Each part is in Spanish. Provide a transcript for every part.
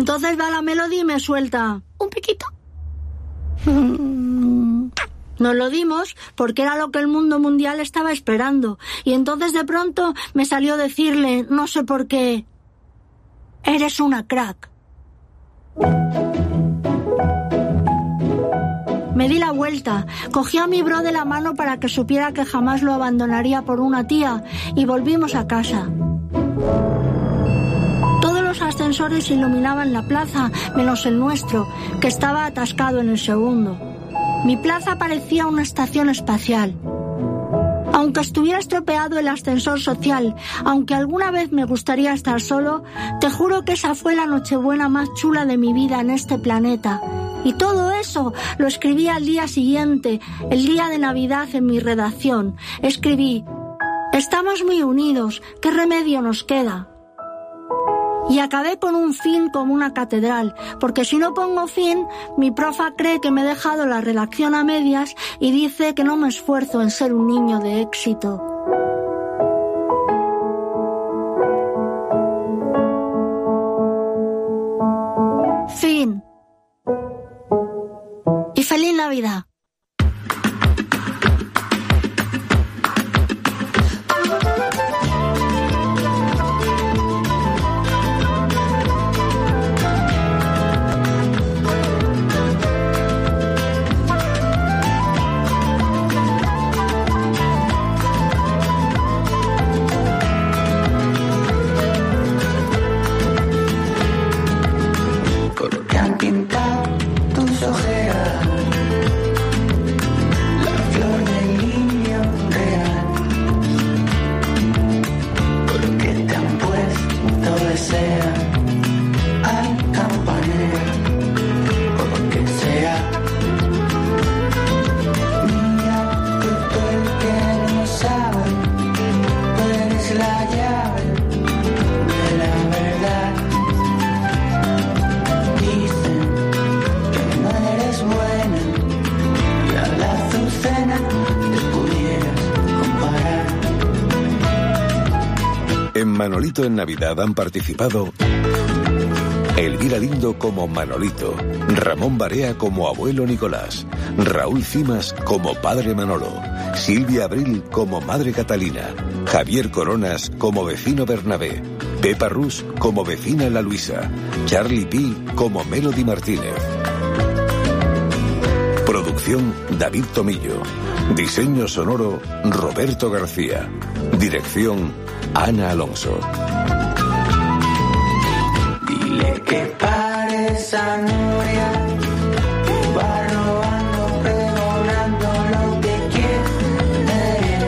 Entonces va la Melody y me suelta: un piquito. Nos lo dimos porque era lo que el mundo mundial estaba esperando. Y entonces de pronto me salió decirle, no sé por qué: eres una crack. Me di la vuelta, cogí a mi bro de la mano para que supiera que jamás lo abandonaría por una tía y volvimos a casa. Todos los ascensores iluminaban la plaza, menos el nuestro, que estaba atascado en el segundo. Mi plaza parecía una estación espacial. Aunque estuviera estropeado el ascensor social, aunque alguna vez me gustaría estar solo, te juro que esa fue la Nochebuena más chula de mi vida en este planeta. Y todo eso lo escribí al día siguiente, el día de Navidad, en mi redacción. Escribí: estamos muy unidos, ¿qué remedio nos queda? Y acabé con un fin como una catedral, porque si no pongo fin, mi profa cree que me he dejado la redacción a medias y dice que no me esfuerzo en ser un niño de éxito. Fin. Y feliz Navidad. Manolito en Navidad han participado Elvira Lindo como Manolito, Ramón Barea como abuelo Nicolás, Raúl Cimas como padre Manolo, Silvia Abril como madre Catalina, Javier Coronas como vecino Bernabé, Pepa Rus como vecina La Luisa, Charlie Pi como Melody Martínez. Producción David Tomillo. Diseño sonoro Roberto García. Dirección Ana Alonso. Dile que pare esa noria, va robando, pregonando lo que quiere,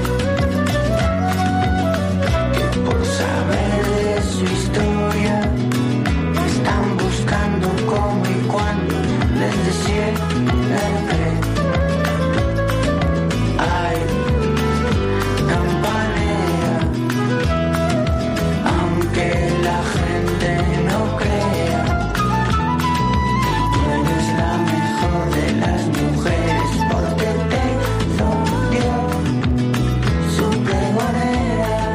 que por saber de su historia están buscando cómo y cuándo desde siempre. Ay, campanea, aunque la gente no crea, tú eres la mejor de las mujeres porque te lo dio su pregonera.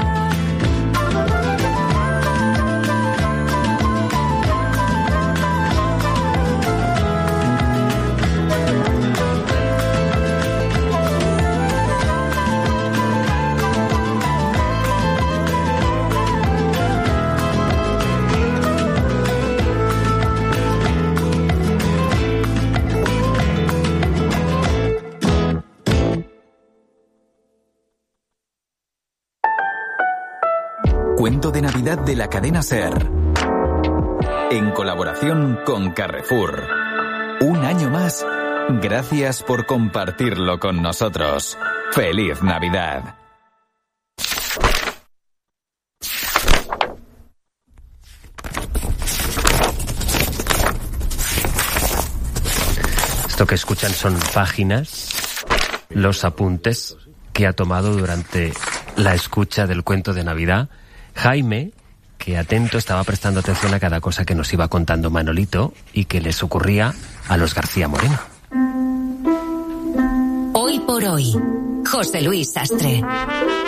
Cuento de Navidad de la cadena SER, en colaboración con Carrefour. Un año más, gracias por compartirlo con nosotros. ¡Feliz Navidad! Esto que escuchan son páginas, los apuntes que ha tomado durante la escucha del cuento de Navidad Jaime, que atento estaba prestando atención a cada cosa que nos iba contando Manolito y que les ocurría a los García Moreno. Hoy por hoy, José Luis Sastre.